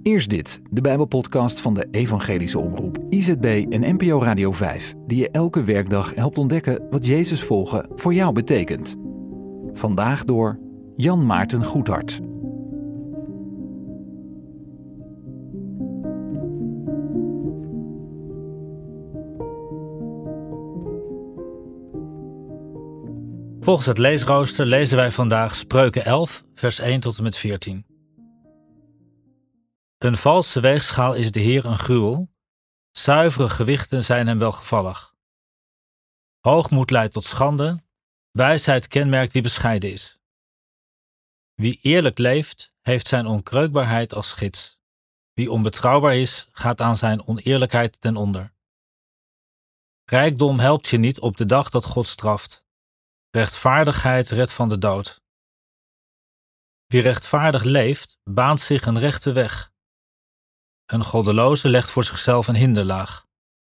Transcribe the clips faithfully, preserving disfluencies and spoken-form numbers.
Eerst dit, de Bijbelpodcast van de Evangelische Omroep I Z B en N P O Radio vijf, die je elke werkdag helpt ontdekken wat Jezus volgen voor jou betekent. Vandaag door Jan Maarten Goedhart. Volgens het leesrooster lezen wij vandaag Spreuken elf, vers één tot en met veertien. Een valse weegschaal is de Heer een gruwel, zuivere gewichten zijn hem welgevallig. Hoogmoed leidt tot schande, wijsheid kenmerkt wie bescheiden is. Wie eerlijk leeft, heeft zijn onkreukbaarheid als gids. Wie onbetrouwbaar is, gaat aan zijn oneerlijkheid ten onder. Rijkdom helpt je niet op de dag dat God straft. Rechtvaardigheid redt van de dood. Wie rechtvaardig leeft, baant zich een rechte weg. Een goddeloze legt voor zichzelf een hinderlaag.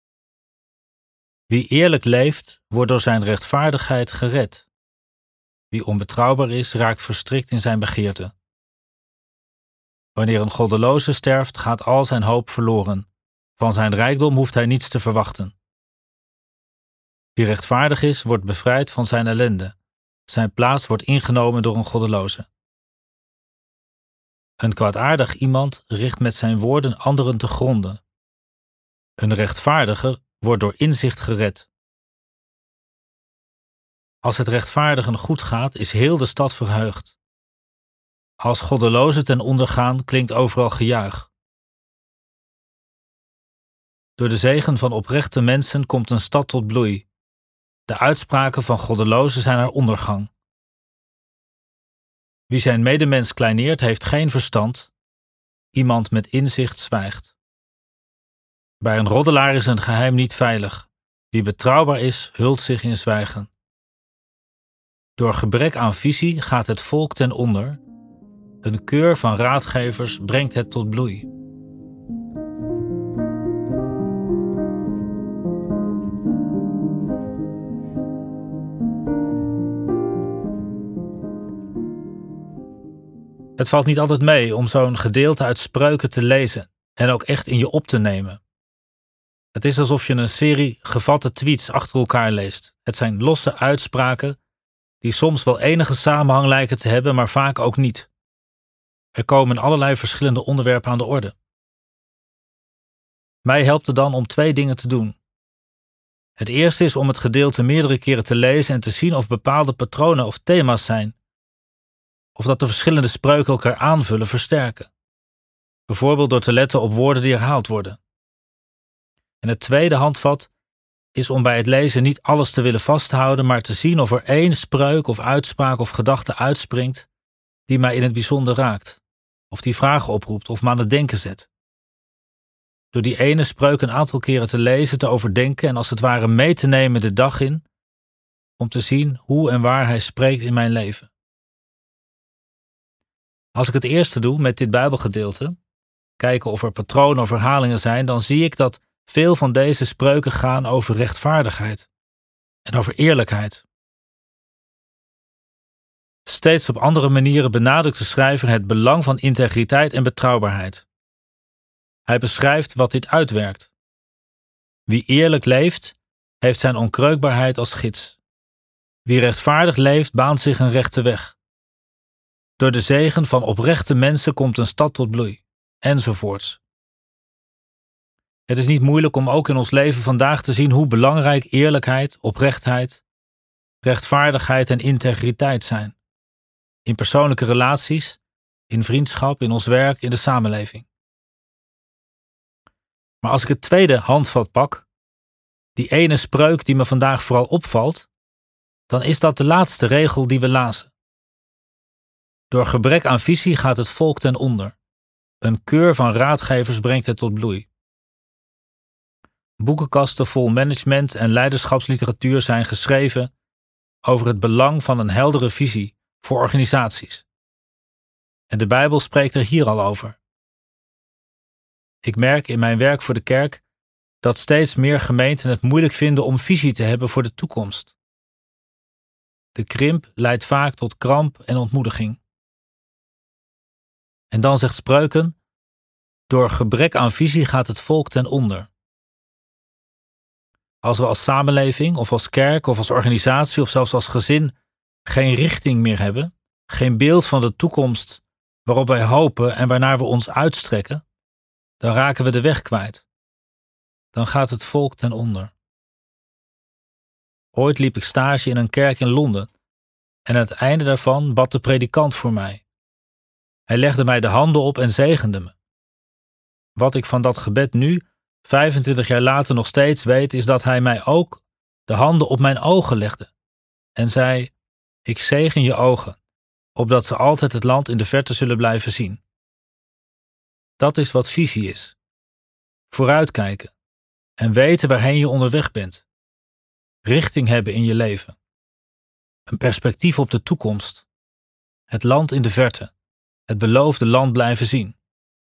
Wie eerlijk leeft, wordt door zijn rechtvaardigheid gered. Wie onbetrouwbaar is, raakt verstrikt in zijn begeerte. Wanneer een goddeloze sterft, gaat al zijn hoop verloren. Van zijn rijkdom hoeft hij niets te verwachten. Wie rechtvaardig is, wordt bevrijd van zijn ellende. Zijn plaats wordt ingenomen door een goddeloze. Een kwaadaardig iemand richt met zijn woorden anderen te gronde. Een rechtvaardige wordt door inzicht gered. Als het rechtvaardigen goed gaat, is heel de stad verheugd. Als goddelozen ten onder gaan, klinkt overal gejuich. Door de zegen van oprechte mensen komt een stad tot bloei. De uitspraken van goddelozen zijn haar ondergang. Wie zijn medemens kleineert, heeft geen verstand. Iemand met inzicht zwijgt. Bij een roddelaar is een geheim niet veilig. Wie betrouwbaar is, hult zich in zwijgen. Door gebrek aan visie gaat het volk ten onder. Een keur van raadgevers brengt het tot bloei. Het valt niet altijd mee om zo'n gedeelte uit Spreuken te lezen en ook echt in je op te nemen. Het is alsof je een serie gevatte tweets achter elkaar leest. Het zijn losse uitspraken die soms wel enige samenhang lijken te hebben, maar vaak ook niet. Er komen allerlei verschillende onderwerpen aan de orde. Mij helpt het dan om twee dingen te doen. Het eerste is om het gedeelte meerdere keren te lezen en te zien of bepaalde patronen of thema's zijn. Of dat de verschillende spreuken elkaar aanvullen, versterken. Bijvoorbeeld door te letten op woorden die herhaald worden. En het tweede handvat is om bij het lezen niet alles te willen vasthouden, maar te zien of er één spreuk of uitspraak of gedachte uitspringt die mij in het bijzonder raakt. Of die vragen oproept of me aan het denken zet. Door die ene spreuk een aantal keren te lezen, te overdenken en als het ware mee te nemen de dag in, om te zien hoe en waar hij spreekt in mijn leven. Als ik het eerste doe met dit Bijbelgedeelte, kijken of er patronen of herhalingen zijn, dan zie ik dat veel van deze spreuken gaan over rechtvaardigheid en over eerlijkheid. Steeds op andere manieren benadrukt de schrijver het belang van integriteit en betrouwbaarheid. Hij beschrijft wat dit uitwerkt. Wie eerlijk leeft, heeft zijn onkreukbaarheid als gids. Wie rechtvaardig leeft, baant zich een rechte weg. Door de zegen van oprechte mensen komt een stad tot bloei, enzovoorts. Het is niet moeilijk om ook in ons leven vandaag te zien hoe belangrijk eerlijkheid, oprechtheid, rechtvaardigheid en integriteit zijn. In persoonlijke relaties, in vriendschap, in ons werk, in de samenleving. Maar als ik het tweede handvat pak, die ene spreuk die me vandaag vooral opvalt, dan is dat de laatste regel die we lazen. Door gebrek aan visie gaat het volk ten onder. Een keur van raadgevers brengt het tot bloei. Boekenkasten vol management- en leiderschapsliteratuur zijn geschreven over het belang van een heldere visie voor organisaties. En de Bijbel spreekt er hier al over. Ik merk in mijn werk voor de kerk dat steeds meer gemeenten het moeilijk vinden om visie te hebben voor de toekomst. De krimp leidt vaak tot kramp en ontmoediging. En dan zegt Spreuken, Door gebrek aan visie gaat het volk ten onder. Als we als samenleving of als kerk of als organisatie of zelfs als gezin geen richting meer hebben, geen beeld van de toekomst waarop wij hopen en waarnaar we ons uitstrekken, dan raken we de weg kwijt. Dan gaat het volk ten onder. Ooit liep ik stage in een kerk in Londen en aan het einde daarvan bad de predikant voor mij. Hij legde mij de handen op en zegende me. Wat ik van dat gebed nu, vijfentwintig jaar later nog steeds weet, is dat hij mij ook de handen op mijn ogen legde en zei: ik zegen je ogen, opdat ze altijd het land in de verte zullen blijven zien. Dat is wat visie is. Vooruitkijken en weten waarheen je onderweg bent. Richting hebben in je leven. Een perspectief op de toekomst. Het land in de verte. Het beloofde land blijven zien.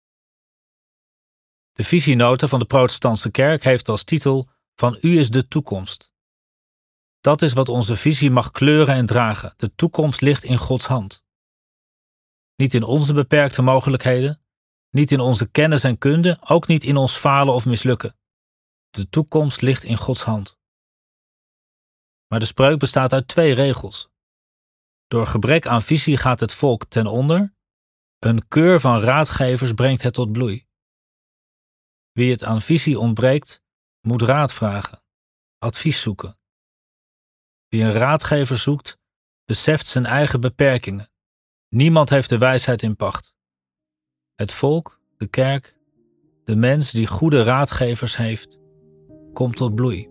De visienota van de protestantse kerk heeft als titel: Van u is de toekomst. Dat is wat onze visie mag kleuren en dragen. De toekomst ligt in Gods hand. Niet in onze beperkte mogelijkheden, niet in onze kennis en kunde, ook niet in ons falen of mislukken. De toekomst ligt in Gods hand. Maar de spreuk bestaat uit twee regels. Door gebrek aan visie gaat het volk ten onder. Een keur van raadgevers brengt het tot bloei. Wie het aan visie ontbreekt, moet raad vragen, advies zoeken. Wie een raadgever zoekt, beseft zijn eigen beperkingen. Niemand heeft de wijsheid in pacht. Het volk, de kerk, de mens die goede raadgevers heeft, komt tot bloei.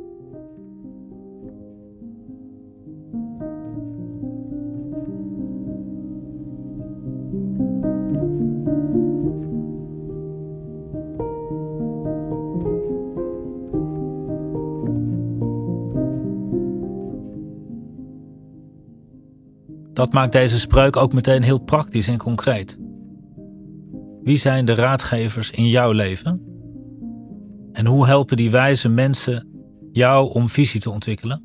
Dat maakt deze spreuk ook meteen heel praktisch en concreet. Wie zijn de raadgevers in jouw leven? En hoe helpen die wijze mensen jou om visie te ontwikkelen?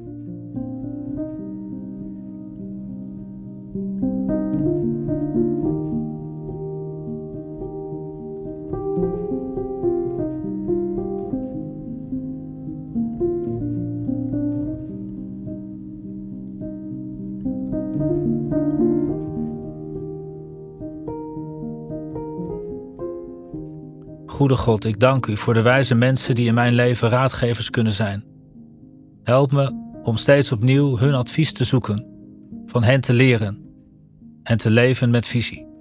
Goede God, ik dank u voor de wijze mensen die in mijn leven raadgevers kunnen zijn. Help me om steeds opnieuw hun advies te zoeken, van hen te leren en te leven met visie.